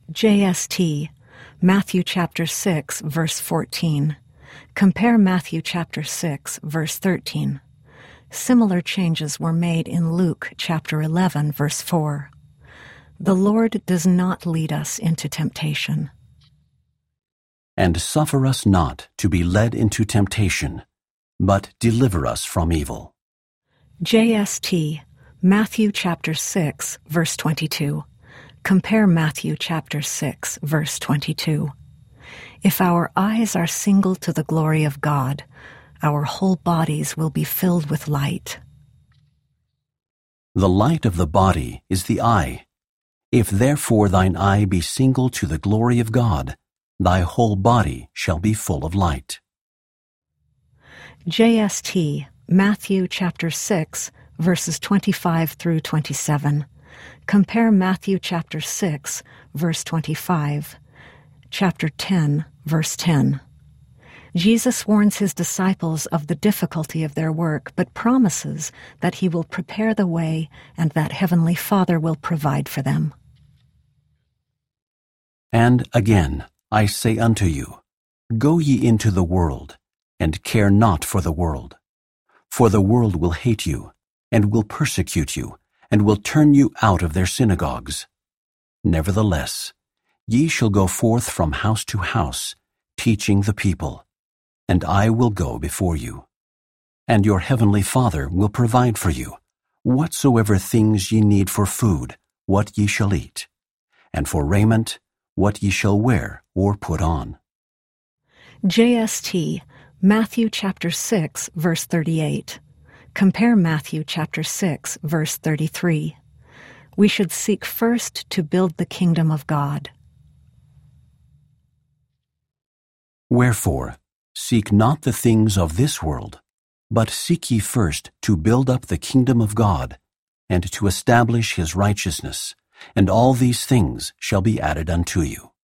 JST, Matthew chapter 6, verse 14. Compare Matthew chapter 6, verse 13. Similar changes were made in Luke chapter 11, verse 4. The Lord does not lead us into temptation. And suffer us not to be led into temptation, but deliver us from evil. JST, Matthew chapter 6, verse 22. Compare Matthew chapter 6, verse 22. If our eyes are single to the glory of God, our whole bodies will be filled with light. The light of the body is the eye. If therefore thine eye be single to the glory of God, thy whole body shall be full of light. JST, Matthew chapter 6, verses 25 through 27. Compare Matthew chapter 6, verse 25, chapter 10, verse 10. Jesus warns his disciples of the difficulty of their work, but promises that he will prepare the way and that Heavenly Father will provide for them. And again, I say unto you, go ye into the world, and care not for the world. For the world will hate you, and will persecute you, and will turn you out of their synagogues. Nevertheless, ye shall go forth from house to house, teaching the people, and I will go before you. And your heavenly Father will provide for you whatsoever things ye need for food, what ye shall eat, and for raiment, what ye shall wear or put on. JST, Matthew chapter 6, verse 38. Compare Matthew chapter 6, verse 33. We should seek first to build the kingdom of God. Wherefore, seek not the things of this world, but seek ye first to build up the kingdom of God, and to establish his righteousness, and all these things shall be added unto you.